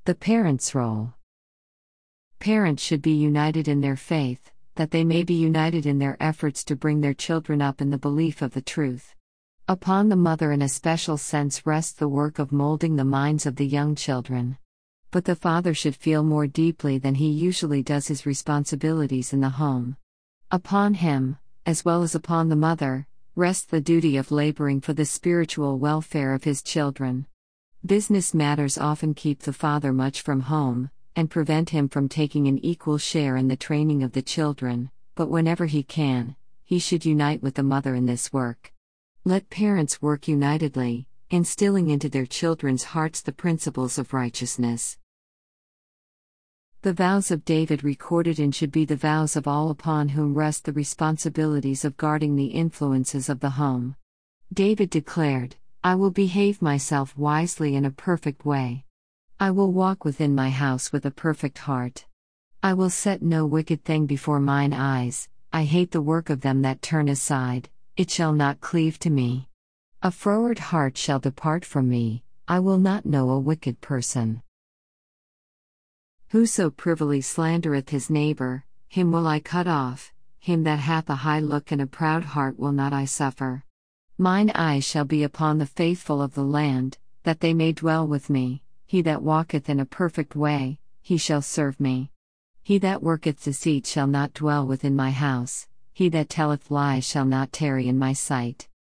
The parent's role. Parents should be united in their faith, that they may be united in their efforts to bring their children up in the belief of the truth. Upon the mother in a special sense rests the work of molding the minds of the young children. But the father should feel more deeply than he usually does his responsibilities in the home. Upon him, as well as upon the mother, rests the duty of laboring for the spiritual welfare of his children. Business matters often keep the father much from home, and prevent him from taking an equal share in the training of the children, but whenever he can, he should unite with the mother in this work. Let parents work unitedly, instilling into their children's hearts the principles of righteousness. The vows of David recorded in should be the vows of all upon whom rest the responsibilities of guarding the influences of the home. David declared, "I will behave myself wisely in a perfect way. I will walk within my house with a perfect heart. I will set no wicked thing before mine eyes. I hate the work of them that turn aside, it shall not cleave to me. A froward heart shall depart from me, I will not know a wicked person. Whoso privily slandereth his neighbor, him will I cut off, him that hath a high look and a proud heart will not I suffer. Mine eyes shall be upon the faithful of the land, that they may dwell with me. He that walketh in a perfect way, he shall serve me. He that worketh deceit shall not dwell within my house, he that telleth lies shall not tarry in my sight.